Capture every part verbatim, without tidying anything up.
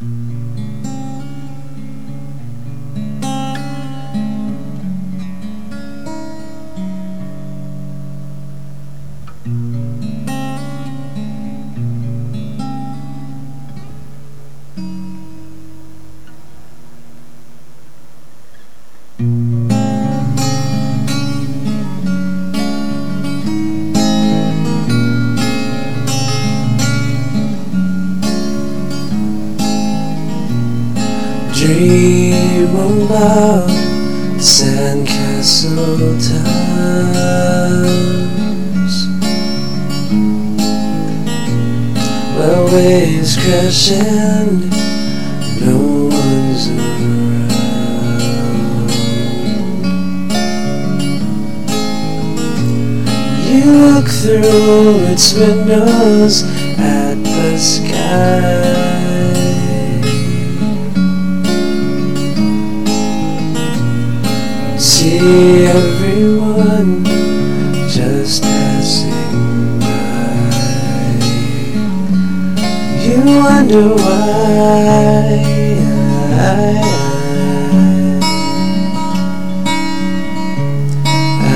Dream about sandcastle towns where waves crash and no one's around. You look through its windows at the sky, see everyone just passing by. You wonder why I, I,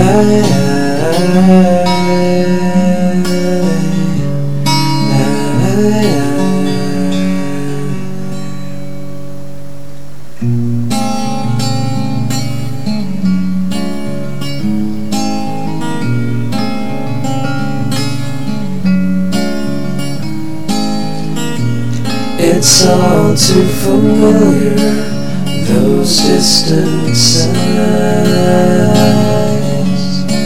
it's all too familiar, those distant sighs.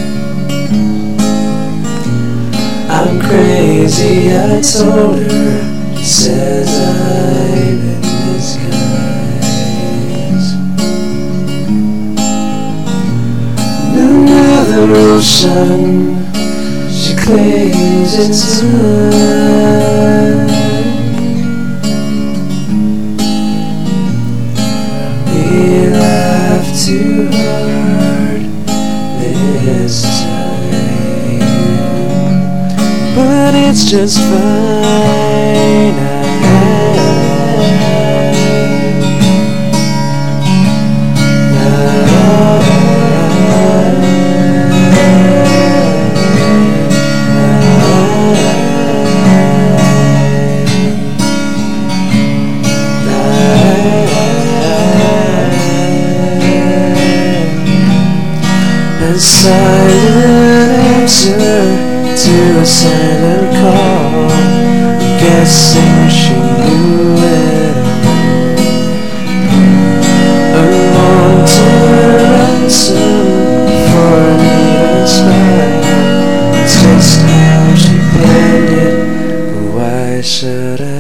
I'm crazy, I told her, she says I'm in disguise. Another ocean, she claims it's mine. We laugh too hard this time, but it's just fine. A silent answer to a silent call, guessing she knew it. A long ransom for an even smile. It's just how she planned it, but why should I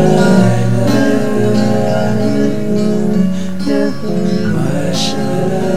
Why should I